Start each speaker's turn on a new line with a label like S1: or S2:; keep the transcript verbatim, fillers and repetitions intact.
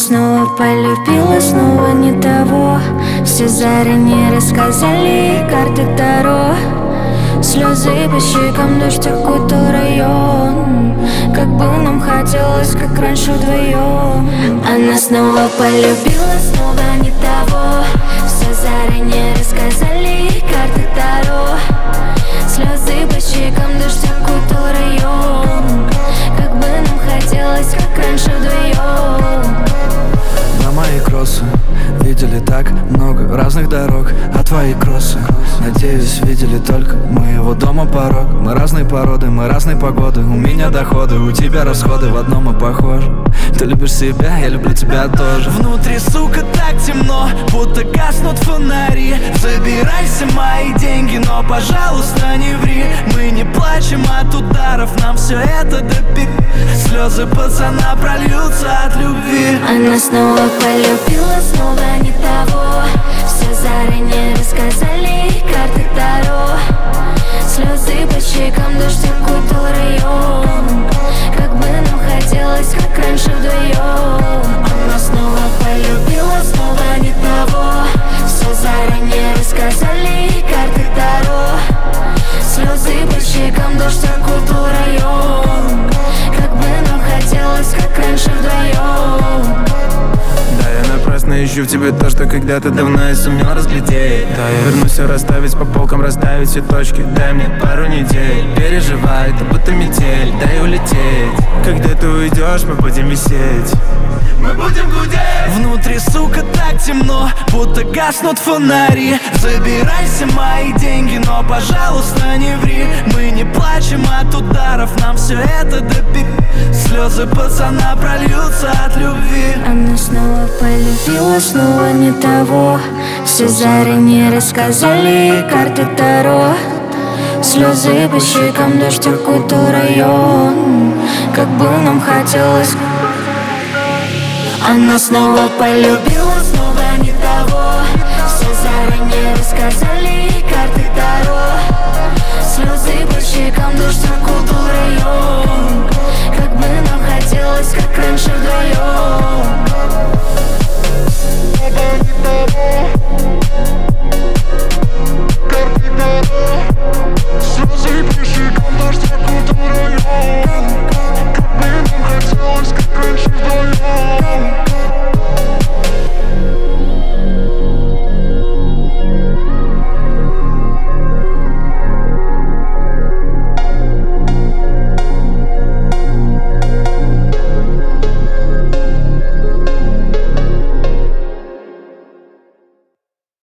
S1: снова полюбила, снова не того. Все заранее рассказали, карты Таро. Слезы по щекам, дождь окутал район. Как бы нам хотелось, как раньше вдвоем. Она снова полюбила, снова не того. Все заранее рассказали, карты Таро. Слезы по щекам, дождь окутал район. Как бы нам хотелось, как раньше вдвоем.
S2: На мои кроссы видели так много разных дорог, а твои кроссы, надеюсь, видели только моего дома порог. Мы разные породы, мы разные погоды. У меня доходы, у тебя расходы, в одном мы похожи. Ты любишь себя, я люблю тебя тоже. Внутри, сука, так темно, будто гаснут фонари. Забирайся мои деньги, но, пожалуйста, не ври. Мы не плачем от ударов, нам все это до пи. Слезы пацана прольются от любви.
S1: Она снова полюбила, снова не того. Все заранее рассказали, карты Таро. Слезы по щекам, дождь окутал район. Как бы нам хотелось, как раньше вдвоем. Она снова полюбила, снова не того. Все заранее рассказали, карты Таро. Слезы по щекам, дождь окутал район. Как бы нам хотелось, как раньше вдвоем.
S3: Да, я напрасно ищу в тебе то, что когда-то давно я сумел разглядеть. Да, я вернусь все расставить по полкам, расставить все точки. Дай мне пару недель, переживай, это будто метель. Дай улететь, когда ты уйдешь, мы будем висеть. Мы будем гудеть.
S2: Внутри, сука, так темно, будто гаснут фонари. Забирайся мои деньги, но, пожалуйста, не ври. Мы не плачем от ударов, нам все это до пи. Слезы пацана прольются от любви.
S1: Она снова полюбила, снова не того. Все заранее рассказали, карты Таро. Слезы по щекам, дождь окутал район. Как бы нам хотелось. Она снова полюбила, снова не того. Все заранее рассказали, карты Таро. Слезы по щекам, дождь окутал район. Как бы нам хотелось, как раньше вдвоем.